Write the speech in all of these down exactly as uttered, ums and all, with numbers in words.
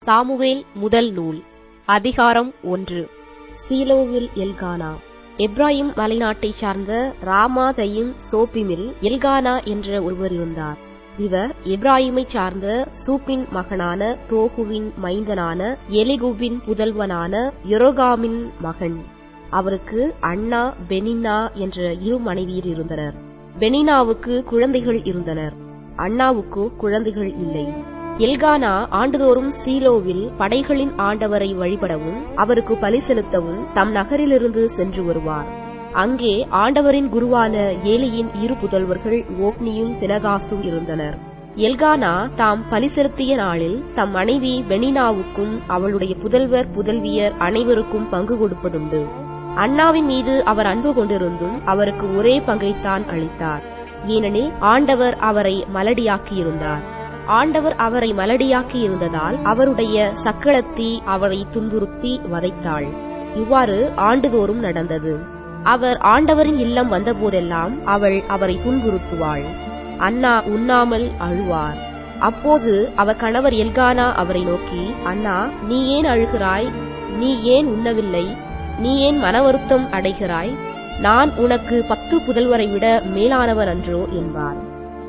Samuel முதல் நூல் அதிகாரம் ஒன்று. சீலோவில் எல்கானா. எப்ராயிம் மலைநாட்டைச் சார்ந்த ராமாதையும் சோப்பிமில் எல்கானா என்ற ஒருவர் இருந்தார். இவர் எப்ராயிமைச் சார்ந்த சூப்பின் மகனான தோகுவின் மைந்தனான எலிகுவின் புதல்வனான யொரோகாமின் மகன். அவருக்கு அண்ணா பெனின்னா என்ற இரு மனைவியர் இருந்தனர். பெனின்னாவுக்கு குழந்தைகள் இருந்தனர், அண்ணாவுக்கு குழந்தைகள் இல்லை. எல்கானா ஆண்டுதோறும் சீலோவில் படைகளின் ஆண்டவரை வழிபடவும் அவருக்கு பலி செலுத்தவும் தம் நகரிலிருந்து சென்று வருவார். அங்கே ஆண்டவரின் குருவான ஏலியின் இரு புதல்வர்கள் ஓப்னியும் பினகாசும் இருந்தனர். எல்கானா தாம் பலி செலுத்திய நாளில் தம் மனைவி பெனின்னாவுக்கும் அவளுடைய புதல்வர் புதல்வியர் அனைவருக்கும் பங்கு கொடுப்பதுண்டு. அண்ணாவின் மீது அவர் அன்பு கொண்டிருந்தும் அவருக்கு ஒரே பங்கைத்தான் அளித்தார். ஏனெனில் ஆண்டவர் அவரை மலடியாக்கியிருந்தார். ஆண்டவர் அவரை மலடியாக்கி இருந்ததால் அவருடைய சக்களத்தி அவரை துன்புறுத்தி வதைத்தாள். இவ்வாறு ஆண்டுதோறும் நடந்தது. அவர் ஆண்டவரின் இல்லம் வந்தபோதெல்லாம் அவள் அவரை துன்புறுத்துவாள். அண்ணா உண்ணாமல் அழுவார். அப்போது அவர் கணவர் எல்கானா அவரை நோக்கி, அண்ணா, நீ ஏன் அழுகிறாய்? நீ ஏன் உண்ணவில்லை? நீ ஏன் மன வருத்தம் அடைகிறாய்? நான் உனக்கு பத்து புதல்வரை விட மேலானவர் அன்றோ என்பார்.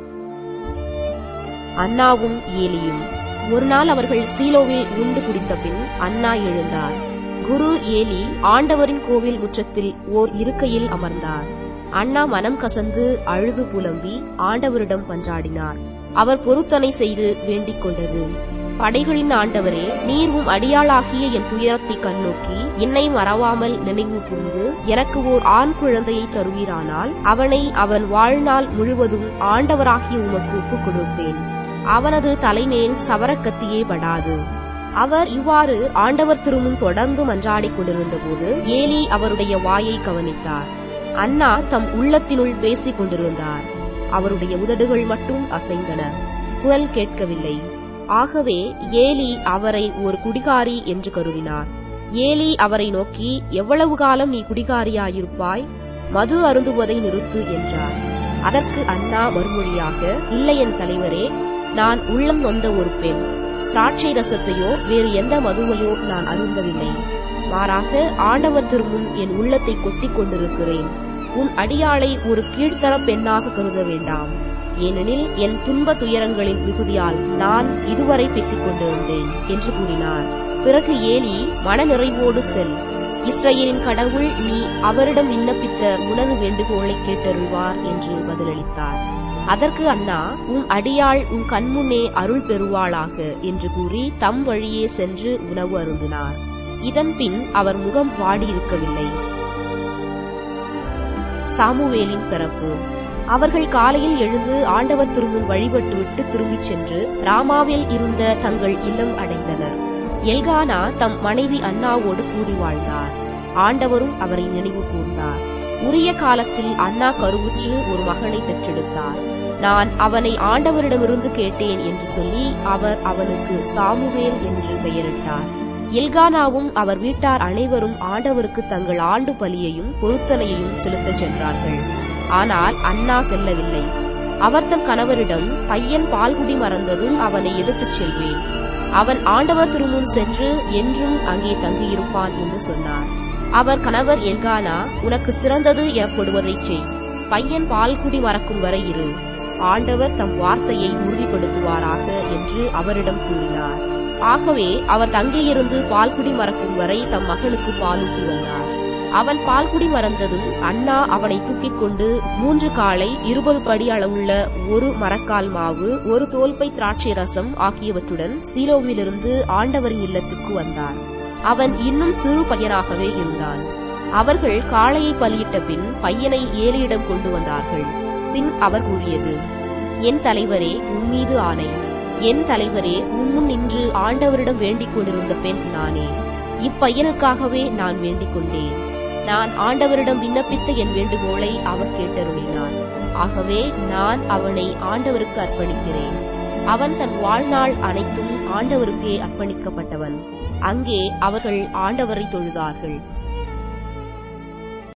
அண்ணாவும் ஏலியும். ஒரு நாள் அவர்கள் சீலோவில் உண்டு குடித்த பின் அண்ணா எழுந்தார். குரு ஏலி ஆண்டவரின் கோவில் முற்றத்தில் ஓர் இருக்கையில் அமர்ந்தார். அண்ணா மனம் கசந்து அழுது புலம்பி ஆண்டவரிடம் மன்றாடினார். அவர் பொருத்தனை செய்து வேண்டிக் கொண்டது. படைகளின் ஆண்டவரே, நீர் உம் அடியாளாகிய என் துயரத்தை கண்ணோக்கி என்னை மறவாமல் நினைவு கூர்ந்து எனக்கு ஓர் ஆண் குழந்தையை தருவீரானால் அவனை அவன் வாழ்நாள் முழுவதும் ஆண்டவராகிய உமக்கு ஒப்புக் கொடுப்பேன். அவனது தலைமேல் சவரக்கத்தியே படாது. அவர் இவ்வாறு ஆண்டவர் திருமுன் தொடர்ந்து மன்றாடிக் கொண்டிருந்த போது ஏலி அவருடைய வாயை கவனித்தார். அண்ணா தம் உள்ளத்தினுள் பேசிக் கொண்டிருந்தார். அவருடைய உதடுகள் மட்டும் அசைந்தன, குரல் கேட்கவில்லை. ஆகவே ஏலி அவரை ஒரு குடிகாரி என்று கருதினார். ஏலி அவரை நோக்கி, எவ்வளவு காலம் நீ குடிகாரியாயிருப்பாய்? மது அருந்துவதை நிறுத்து என்றார். அதற்கு அண்ணா மறுமொழியாக, இல்லை என் தலைவரே, நான் உள்ளம் நொந்த ஒரு பெண். திராட்சை ரசத்தையோ வேறு எந்த மதுவையோ நான் அருந்தவில்லை. மாறாக ஆண்டவர் திருமுன் என் உள்ளத்தை கொட்டிக் கொண்டிருக்கிறேன். உன் அடியாளை ஒரு கீழ்த்தர பெண்ணாக கருத வேண்டாம். ஏனெனில் என் துன்ப துயரங்களின் மிகுதியால் நான் இதுவரை பேசிக் கொண்டிருந்தேன் என்று கூறினார். பிறகு ஏலி, மன நிறைவோடு செல். இஸ்ரவேலின் கடவுள் நீ அவரிடம் விண்ணப்பித்த உனது வேண்டுகோளை கேட்டருள்வார் என்று பதிலளித்தார். அதற்கு அண்ணா, உன் அடியாள் உன் கண்முன்னே அருள் பெறுவாளாக என்று கூறி தம் வழியே சென்று உணவு அருந்தினார். இதன் பின் அவர் முகம் வாடியிருக்கவில்லை. சாமுவேலின் பிறப்பு. அவர்கள் காலையில் எழுந்து ஆண்டவர் திருமுன் வழிபட்டுவிட்டு திரும்பிச் சென்று ராமாவில் இருந்த தங்கள் இல்லம் அடைந்தனர். எல்கானா தம் மனைவி அண்ணாவோடு கூடி வாழ்ந்தார். ஆண்டவரும் அவரை நினைவு கூர்ந்தார். உரிய காலத்தில் அண்ணா கருவுற்று ஒரு மகனை பெற்றெடுத்தார். நான் அவனை ஆண்டவரிடமிருந்து கேட்டேன் என்று சொல்லி அவர் அவனுக்கு சாமுவேல் என்று பெயரிட்டார். எல்கானாவும் அவர் வீட்டார் அனைவரும் ஆண்டவருக்கு தங்கள் ஆண்டு பலியையும் பொருத்தனையையும் செலுத்தச் சென்றார்கள். ஆனால் அண்ணா செல்லவில்லை. அவர் தம் கணவரிடம், பையன் பால்குடி மறந்ததும் அவனை எடுத்துச் செல்வேன். அவன் ஆண்டவர் திருமுன் சென்று என்றும் அங்கே தங்கியிருப்பான் என்று சொன்னார். அவர் கணவர் எல்கானா, உனக்கு சிறந்தது எனப்படுவதைச் செய். பையன் பால்குடி மறக்கும் வரை இரு. ஆண்டவர் தம் வார்த்தையை உறுதிப்படுத்துவாராக என்று அவரிடம் கூறினார். ஆகவே அவர் தங்கியிருந்து பால்குடி மறக்கும் வரை தம் மகனுக்கு பாலூட்டி வந்தார். அவன் பால்குடி மறந்ததும் அண்ணா அவனை தூக்கிக் கொண்டு மூன்று காளை, இருபது படி அளவுள்ள ஒரு மரக்கால் மாவு, ஒரு தோல்பை திராட்சை ரசம் ஆகியவற்றுடன் சீலோவிலிருந்து ஆண்டவரின் இல்லத்துக்கு வந்தார். அவன் இன்னும் சிறு பையனாகவே இருந்தான். அவர்கள் காளையை பலியிட்ட பின் பையனை ஏலியிடம் கொண்டு வந்தார்கள். பின் அவர் கூறியது, என் தலைவரே, உம்மீது ஆணை. என் தலைவரே, உம்முன் நின்று ஆண்டவரிடம் வேண்டிக் கொண்டிருந்த பெண் நானே. இப்பையனுக்காகவே நான் வேண்டிக் கொண்டேன். நான் ஆண்டவரிடம் விண்ணப்பித்த என் வேண்டுகோளை அவர் கேட்டருளினார். ஆகவே நான் அவனை ஆண்டவருக்கு அர்ப்பணிக்கிறேன். அவன் தன் வாழ்நாள் அனைத்தும் ஆண்டவருக்கே அர்ப்பணிக்கப்பட்டவன். அங்கே அவர்கள் ஆண்டவரை தொழுதார்கள்.